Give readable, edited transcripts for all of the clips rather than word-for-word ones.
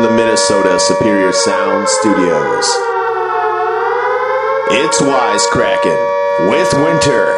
the Minnesota Superior Sound Studios, it's Wisecracking with Winter.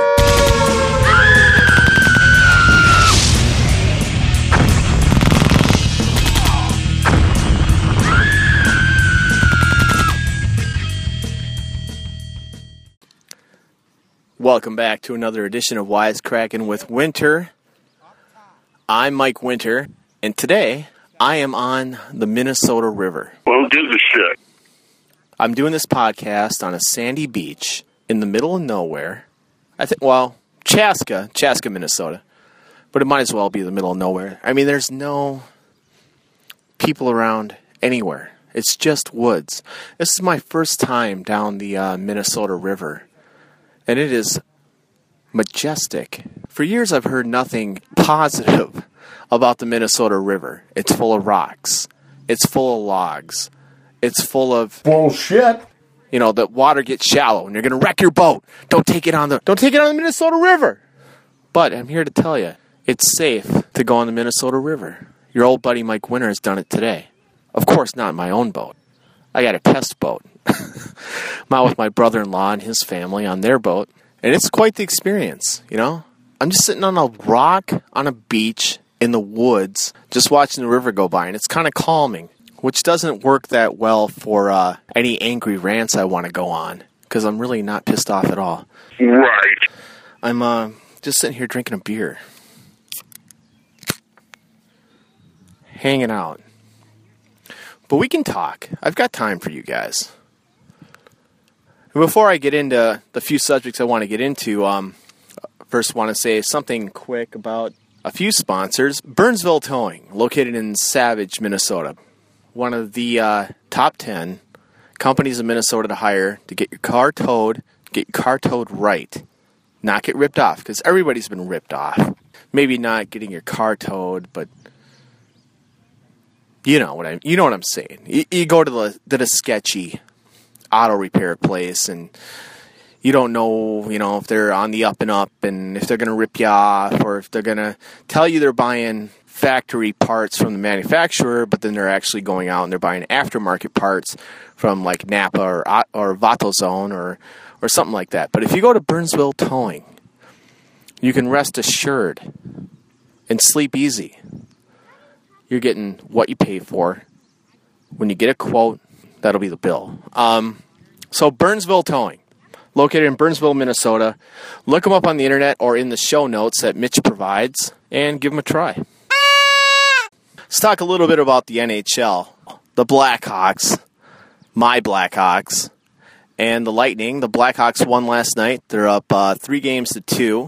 Welcome back to another edition of Wisecracking with Winter. I'm Mike Winter, and today I am on the Minnesota River. Well, give a shit. I'm doing this podcast on a sandy beach in the middle of nowhere. Chaska, Minnesota. But it might as well be the middle of nowhere. I mean, there's no people around anywhere. It's just woods. This is my first time down the Minnesota River, and it is majestic. For years, I've heard nothing positive about the Minnesota River. It's full of rocks. It's full of logs. It's full of bullshit. You know, the water gets shallow and you're going to wreck your boat. Don't take it on the Minnesota River. But I'm here to tell you, it's safe to go on the Minnesota River. Your old buddy Mike Winter has done it today. Of course, not my own boat. I got a test boat. I'm out with my brother-in-law and his family on their boat. And it's quite the experience, you know? I'm just sitting on a rock on a beach in the woods, just watching the river go by, and it's kind of calming, which doesn't work that well for any angry rants I want to go on, because I'm really not pissed off at all. Right. I'm just sitting here drinking a beer, hanging out. But we can talk. I've got time for you guys. Before I get into the few subjects I want to get into, first want to say something quick about a few sponsors. Burnsville Towing, located in Savage, Minnesota. One of the top 10 companies in Minnesota to hire to get your car towed right. Not get ripped off, because everybody's been ripped off. Maybe not getting your car towed, but you know what I'm saying. You go to the sketchy auto repair place, and you don't know, if they're on the up and up, and if they're going to rip you off, or if they're going to tell you they're buying factory parts from the manufacturer, but then they're actually going out and they're buying aftermarket parts from like Napa or VatoZone or something like that. But if you go to Burnsville Towing, you can rest assured and sleep easy. You're getting what you pay for. When you get a quote, that'll be the bill. So Burnsville Towing, located in Burnsville, Minnesota. Look them up on the internet or in the show notes that Mitch provides, and give them a try. Let's talk a little bit about the NHL. The Blackhawks, my Blackhawks, and the Lightning. The Blackhawks won last night. They're up 3-2.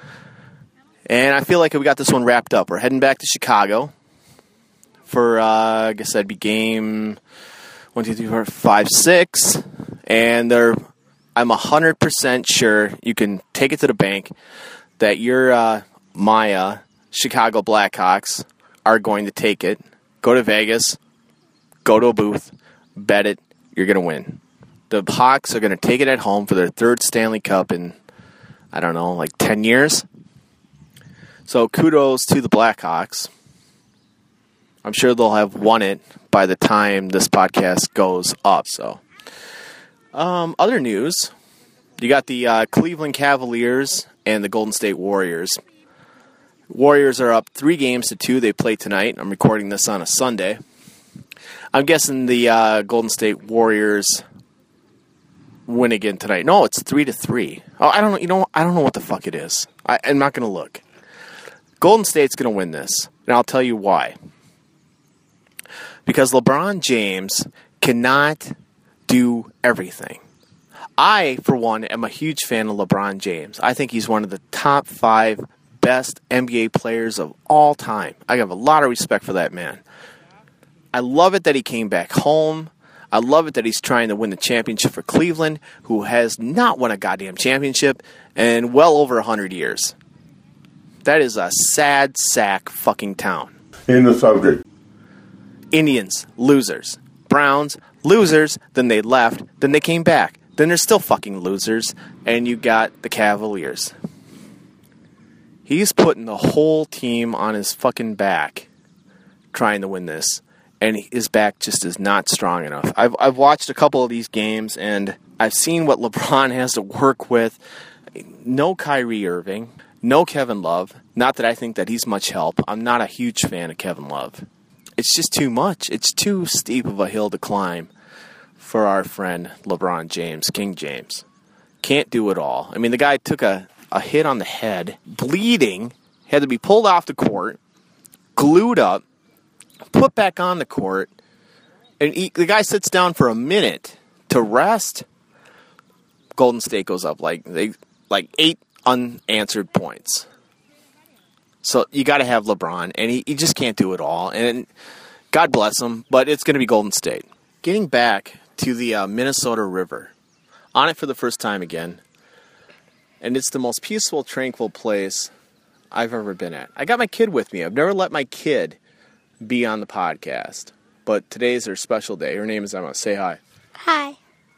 And I feel like we got this one wrapped up. We're heading back to Chicago for, I guess that'd be game 1, 2, 3, 4, 5, 6. And I'm 100% sure you can take it to the bank that your my Chicago Blackhawks are going to take it. Go to Vegas, go to a booth, bet it, you're going to win. The Hawks are going to take it at home for their third Stanley Cup in, 10 years. So kudos to the Blackhawks. I'm sure they'll have won it by the time this podcast goes up. So, other news, you got the Cleveland Cavaliers and the Golden State Warriors. Warriors are up 3-2. They play tonight. I'm recording this on a Sunday. I'm guessing the Golden State Warriors win again tonight. No, it's 3-3. Oh, I don't know. I don't know what the fuck it is. I'm not going to look. Golden State's going to win this, and I'll tell you why. Because LeBron James cannot do everything. I, for one, am a huge fan of LeBron James. I think he's one of the top 5 best NBA players of all time. I have a lot of respect for that man. I love it that he came back home. I love it that he's trying to win the championship for Cleveland, who has not won a goddamn championship in well over 100 years. That is a sad sack fucking town. In the subject. Indians, losers. Browns, losers. Then they left. Then they came back. Then they're still fucking losers. And you got the Cavaliers. He's putting the whole team on his fucking back trying to win this. and his back just is not strong enough. I've watched a couple of these games, and I've seen what LeBron has to work with. No Kyrie Irving, no Kevin Love. Not that I think that he's much help. I'm not a huge fan of Kevin Love. It's just too much. It's too steep of a hill to climb for our friend LeBron James, King James. Can't do it all. I mean, the guy took a hit on the head, bleeding, had to be pulled off the court, glued up, put back on the court, and the guy sits down for a minute to rest. Golden State goes up like 8 unanswered points. So you got to have LeBron, and he just can't do it all. And God bless him, but it's going to be Golden State. Getting back to the Minnesota River, on it for the first time again, and it's the most peaceful, tranquil place I've ever been at. I got my kid with me. I've never let my kid be on the podcast, but today's her special day. Her name is Emma. Say hi. Hi.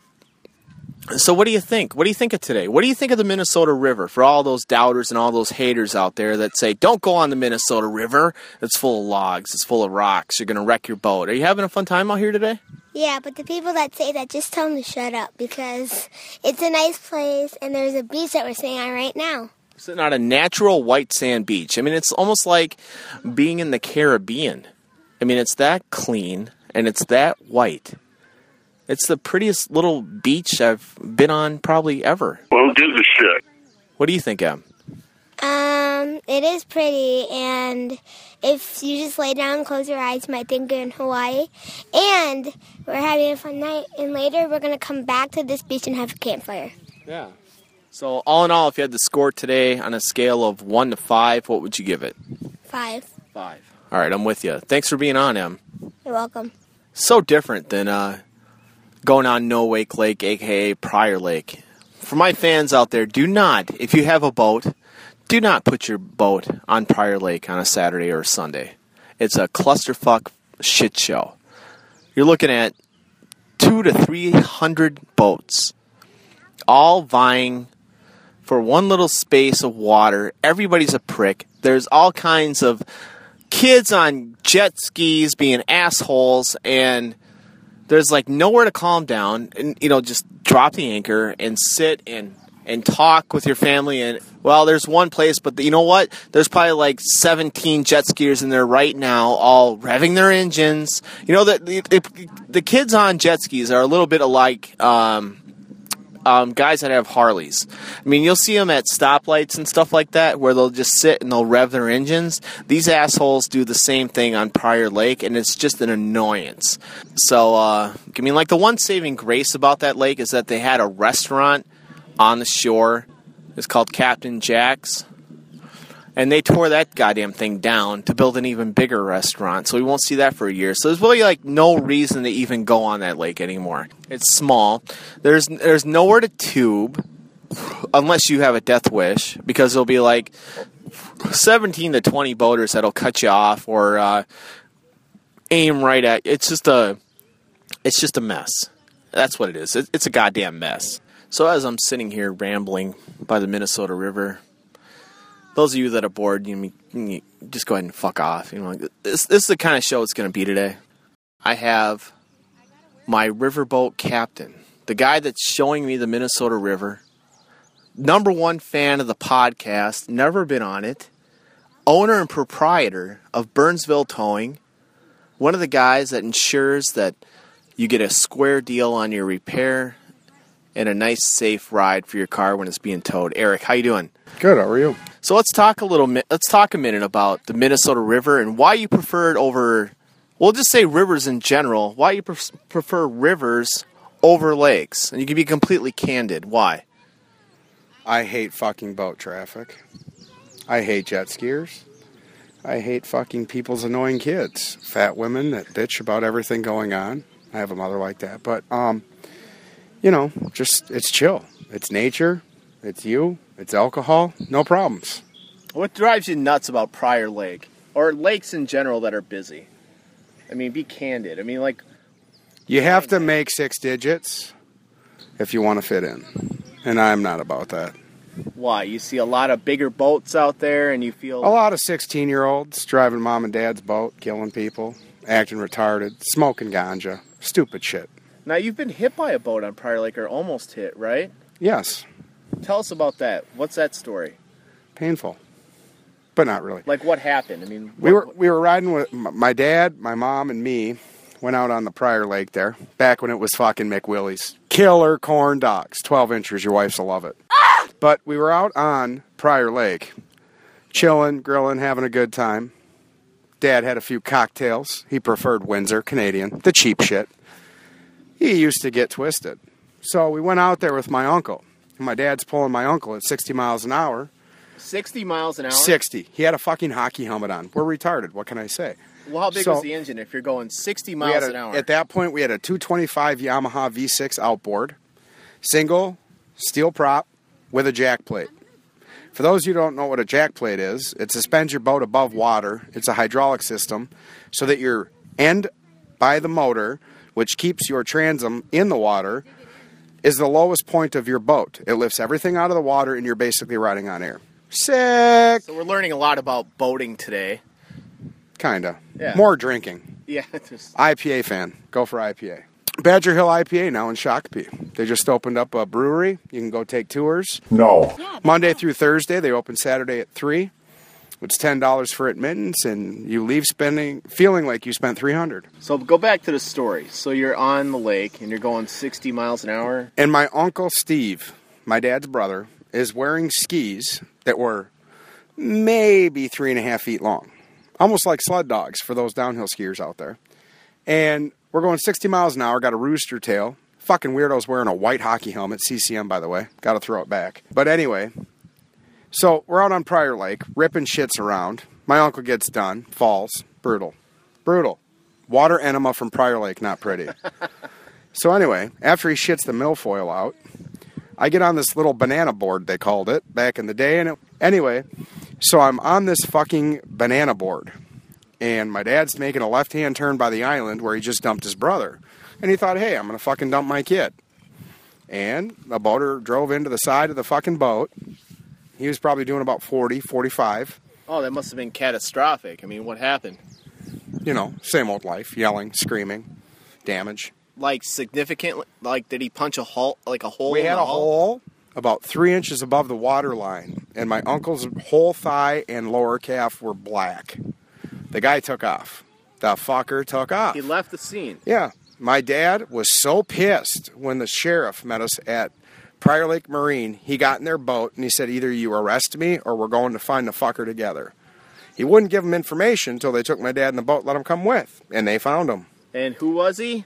So what do you think? What do you think of today? What do you think of the Minnesota River for all those doubters and all those haters out there that say, don't go on the Minnesota River. It's full of logs. It's full of rocks. You're going to wreck your boat. Are you having a fun time out here today? Yeah, but the people that say that, just tell them to shut up because it's a nice place and there's a beach that we're sitting on right now. Sitting on a natural white sand beach. I mean, it's almost like being in the Caribbean. I mean, it's that clean and it's that white. It's the prettiest little beach I've been on probably ever. Well, give a shit. What do you think, Em? It is pretty, and if you just lay down and close your eyes, you might think you're in Hawaii. And we're having a fun night, and later we're going to come back to this beach and have a campfire. Yeah. So, all in all, if you had to score today on a scale of 1 to 5, what would you give it? 5. 5. All right, I'm with you. Thanks for being on, Em. You're welcome. So different than going on No Wake Lake, a.k.a. Prior Lake. For my fans out there, do not, if you have a boat, do not put your boat on Prior Lake on a Saturday or a Sunday. It's a clusterfuck shit show. You're looking at 200 to 300 boats, all vying for one little space of water. Everybody's a prick. There's all kinds of kids on jet skis being assholes, and there's like nowhere to calm down and, just drop the anchor and sit and talk with your family. And, well, there's one place, but you know what? There's probably like 17 jet skiers in there right now, all revving their engines. You know, the kids on jet skis are a little bit alike guys that have Harleys. I mean, you'll see them at stoplights and stuff like that where they'll just sit and they'll rev their engines. These assholes do the same thing on Prior Lake, and it's just an annoyance. So, I mean, like the one saving grace about that lake is that they had a restaurant on the shore. It's called Captain Jack's. And they tore that goddamn thing down to build an even bigger restaurant. So we won't see that for a year. So there's really like no reason to even go on that lake anymore. It's small. There's nowhere to tube unless you have a death wish, because there'll be like 17 to 20 boaters that'll cut you off or aim right at you. It's just a mess. That's what it is. It's a goddamn mess. So as I'm sitting here rambling by the Minnesota River, those of you that are bored, you just go ahead and fuck off. This is the kind of show it's going to be today. I have my riverboat captain, the guy that's showing me the Minnesota River, #1 fan of the podcast, never been on it, owner and proprietor of Burnsville Towing, one of the guys that ensures that you get a square deal on your repair and a nice, safe ride for your car when it's being towed. Eric, how you doing? Good. How are you? So let's talk a minute about the Minnesota River and why you prefer it over, we'll just say rivers in general, why you prefer rivers over lakes. And you can be completely candid. Why? I hate fucking boat traffic. I hate jet skiers. I hate fucking people's annoying kids. Fat women that bitch about everything going on. I have a mother like that. But, just, it's chill. It's nature. It's you. It's alcohol. No problems. What drives you nuts about Prior Lake? Or lakes in general that are busy? I mean, be candid. I mean, like... You have to make 6 digits if you want to fit in. And I'm not about that. Why? You see a lot of bigger boats out there and you feel... A lot of 16-year-olds driving mom and dad's boat, killing people. acting retarded, smoking ganja, stupid shit. Now, you've been hit by a boat on Prior Lake, or almost hit, right? Yes, Tell us about that. What's that story? painful, but not really. Like, what happened? I mean, We were riding with my dad, my mom, and me. Went out on the Prior Lake there, back when it was fucking McWillie's. Killer corn dogs, 12 inches, your wife's will love it. But we were out on Prior Lake, chilling, grilling, having a good time. Dad had a few cocktails. He preferred Windsor, Canadian, the cheap shit. He used to get twisted. So we went out there with my uncle. And my dad's pulling my uncle at 60 miles an hour. 60 miles an hour? 60. He had a fucking hockey helmet on. We're retarded. What can I say? Well, how big was the engine if you're going 60 miles an hour? At that point, we had a 225 Yamaha V6 outboard, single, steel prop, with a jack plate. For those of you who don't know what a jack plate is, it suspends your boat above water. It's a hydraulic system so that your end by the motor, which keeps your transom in the water, is the lowest point of your boat. It lifts everything out of the water, and you're basically riding on air. Sick! So we're learning a lot about boating today. Kinda. Yeah. More drinking. Yeah. IPA fan. Go for IPA. Badger Hill IPA now in Shakopee. They just opened up a brewery. You can go take tours. No. Monday through Thursday. They open Saturday at 3. It's $10 for admittance, and you leave feeling like you spent $300. So go back to the story. So you're on the lake, and you're going 60 miles an hour. And my uncle Steve, my dad's brother, is wearing skis that were maybe 3.5 feet long. Almost like sled dogs for those downhill skiers out there. And we're going 60 miles an hour, got a rooster tail. Fucking weirdo's wearing a white hockey helmet, CCM, by the way. Got to throw it back. But anyway, so we're out on Prior Lake, ripping shits around. My uncle gets done, falls. Brutal. Brutal. Water enema from Prior Lake, not pretty. So anyway, after he shits the milfoil out, I get on this little banana board, they called it, back in the day. And anyway, so I'm on this fucking banana board. And my dad's making a left-hand turn by the island where he just dumped his brother. And he thought, hey, I'm going to fucking dump my kid. And a boater drove into the side of the fucking boat. He was probably doing about 40, 45. Oh, that must have been catastrophic. I mean, what happened? You know, same old life. Yelling, screaming, damage. Like, significantly? Like, did he punch a hole? Like a hole We in had the a hull? hole about 3 inches above the water line. And my uncle's whole thigh and lower calf were black. The guy took off. The fucker took off. He left the scene. Yeah. My dad was so pissed when the sheriff met us at Prior Lake Marine. He got in their boat and he said, either you arrest me or we're going to find the fucker together. He wouldn't give him information until they took my dad in the boat, let him come with. And they found him. And who was he?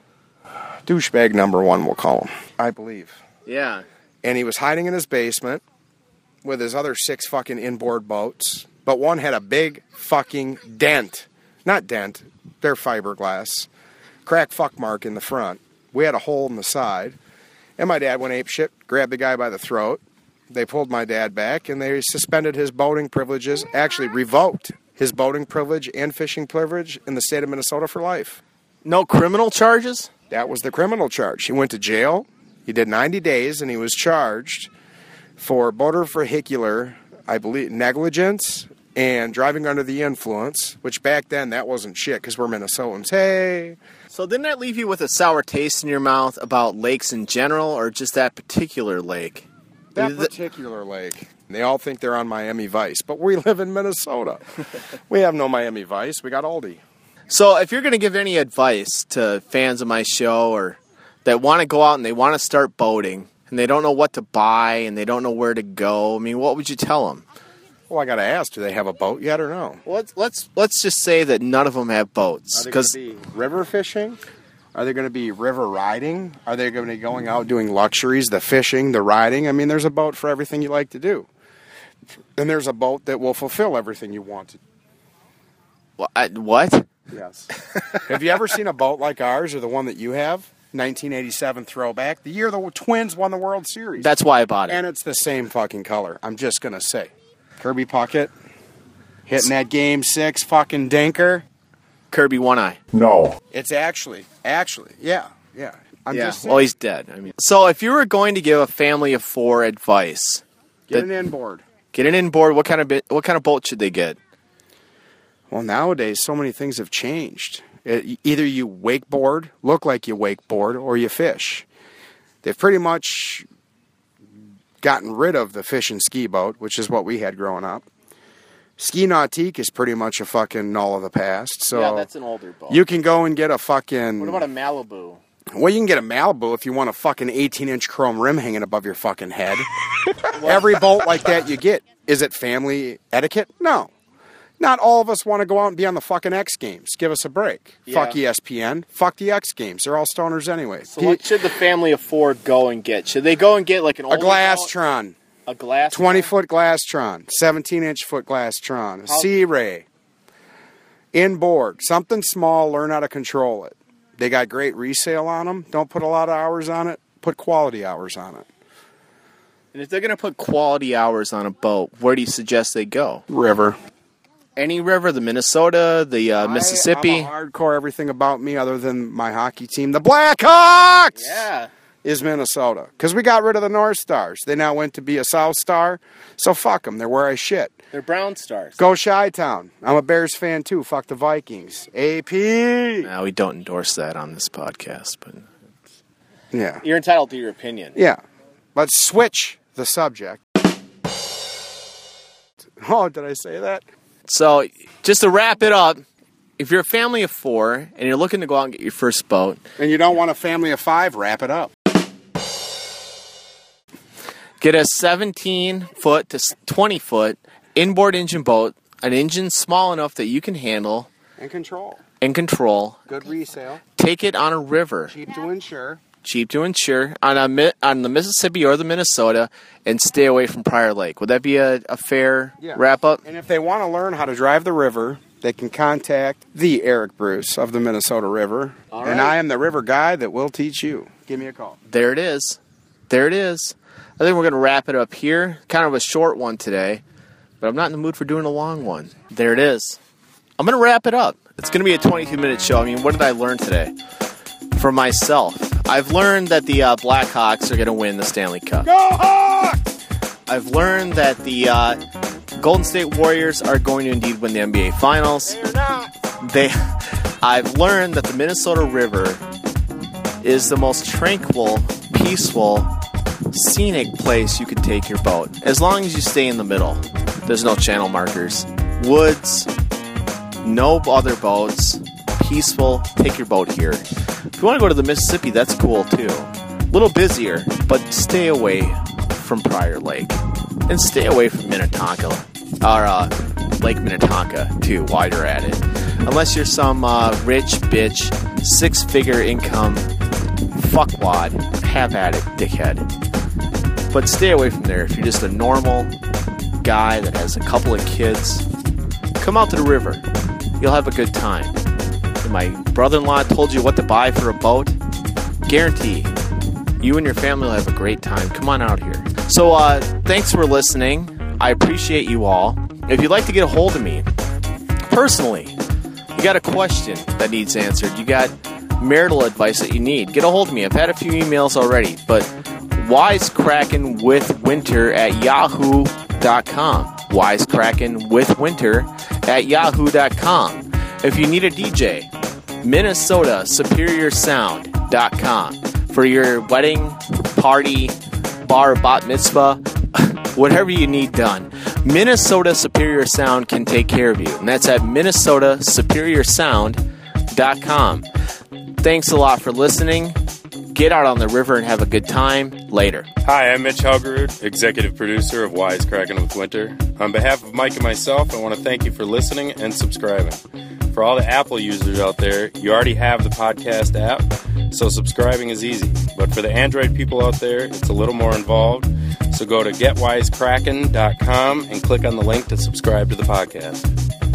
Douchebag number 1, we'll call him, I believe. Yeah. And he was hiding in his basement with his other 6 fucking inboard boats. But one had a big fucking dent. Not dent, they're fiberglass. Crack fuck mark in the front. We had a hole in the side. And my dad went apeshit, grabbed the guy by the throat. They pulled my dad back and they suspended his boating privileges, actually revoked his boating privilege and fishing privilege in the state of Minnesota for life. No criminal charges? That was the criminal charge. He went to jail. He did 90 days and he was charged for motor vehicular, I believe, negligence and driving under the influence, which back then that wasn't shit because we're Minnesotans. Hey. So didn't that leave you with a sour taste in your mouth about lakes in general or just that particular lake? That particular lake. They all think they're on Miami Vice, but we live in Minnesota. We have no Miami Vice. We got Aldi. So if you're going to give any advice to fans of my show or that want to go out and they want to start boating and they don't know what to buy and they don't know where to go, I mean, what would you tell them? Well, I got to ask, do they have a boat yet or no? Well, let's just say that none of them have boats. Are they going to be river fishing? Are they going to be river riding? Are they going to be going out doing luxuries, the fishing, the riding? I mean, there's a boat for everything you like to do. And there's a boat that will fulfill everything you want. What? Yes. Have you ever seen a boat like ours or the one that you have? 1987 throwback. The year the Twins won the World Series. That's why I bought it. And it's the same fucking color. I'm just going to say. Kirby Puckett. Hitting that Game 6 fucking dinker. Kirby One Eye. No. It's actually, yeah. I'm just saying. Well, he's dead. I mean, so if you were going to give a family of 4 advice, Get an inboard. Get an inboard. What kind of boat should they get? Well, nowadays, so many things have changed. Either you wakeboard, look like you wakeboard, or you fish. They've pretty much gotten rid of the fish and ski boat, which is what we had growing up. Ski nautique is pretty much a fucking null of the past. So Yeah, that's an older boat. you can go and get a fucking... What about a Malibu? Well, you can get a Malibu if you want a fucking 18-inch chrome rim hanging above your fucking head. Every boat like that you get. Is it family etiquette? No. Not all of us want to go out and be on the fucking X Games. Give us a break. Yeah. Fuck ESPN. Fuck the X Games. They're all stoners anyway. So what should the family of four go and get? Should they go and get like an A older Glasstron. boat? A glass 20-foot Glasstron. 17-inch foot Glasstron. A Sea Ray. Inboard. Something small. Learn how to control it. They got great resale on them. Don't put a lot of hours on it. Put quality hours on it. And if they're going to put quality hours on a boat, where do you suggest they go? River. Any river, the Minnesota, the Mississippi. I'm a hardcore everything about me other than my hockey team. The Blackhawks! Yeah. Is Minnesota. Because we got rid of the North Stars. They now went to be a South Star. So fuck them. They're where I shit. They're Brown Stars. Go Chi-Town. I'm a Bears fan too. Fuck the Vikings. AP! No, we don't endorse that on this podcast, but Yeah. you're entitled to your opinion. Yeah. Let's switch the subject. Oh, did I say that? So, just to wrap it up, if you're a family of four and you're looking to go out and get your first boat, And you don't want a family of 5, wrap it up. get a 17-foot to 20-foot inboard engine boat, an engine small enough that you can handle And control. and control. Good resale. Take it on a river, Cheap to insure. cheap to insure, on the Mississippi or the Minnesota, and stay away from Prior Lake. Would that be a fair Yeah. wrap-up? And if they want to learn how to drive the river, they can contact the Eric Bruce of the Minnesota River. All And right. I am the river guy that will teach you. Give me a call. There it is. There it is. I think we're going to wrap it up here. Kind of a short one today, but I'm not in the mood for doing a long one. There it is. I'm going to wrap it up. It's going to be a 22-minute show. I mean, what did I learn today? For myself, I've learned that the Blackhawks are going to win the Stanley Cup. Go Hawks! I've learned that the Golden State Warriors are going to indeed win the NBA Finals. They're not. I've learned that the Minnesota River is the most tranquil, peaceful, scenic place you could take your boat. As long as you stay in the middle. There's no channel markers. Woods, no other boats. Peaceful, take your boat here. If you want to go to the Mississippi, that's cool too. A little busier, but stay away from Prior Lake. And stay away from Minnetonka. Or Lake Minnetonka, too, while you're at it. Unless you're some rich bitch, 6-figure income, fuckwad, have at it, dickhead. But stay away from there. If you're just a normal guy that has a couple of kids, come out to the river. You'll have a good time. And my brother-in-law told you what to buy for a boat. Guarantee you and your family will have a great time. Come on out here. So, thanks for listening. I appreciate you all. If you'd like to get a hold of me, personally, you got a question that needs answered, you got marital advice that you need, get a hold of me. I've had a few emails already, but wisecrackinwithwinter@yahoo.com. wisecrackinwithwinter@yahoo.com. If you need a DJ, MinnesotaSuperiorSound.com for your wedding, party, bar, bat mitzvah, whatever you need done. Minnesota Superior Sound can take care of you. And that's at MinnesotaSuperiorSound.com. Thanks a lot for listening. Get out on the river and have a good time. Later. Hi, I'm Mitch Helgerud, executive producer of Wisecracking with Winter. On behalf of Mike and myself, I want to thank you for listening and subscribing. For all the Apple users out there, you already have the podcast app, so subscribing is easy. But for the Android people out there, it's a little more involved. So go to getwisecrackin.com and click on the link to subscribe to the podcast.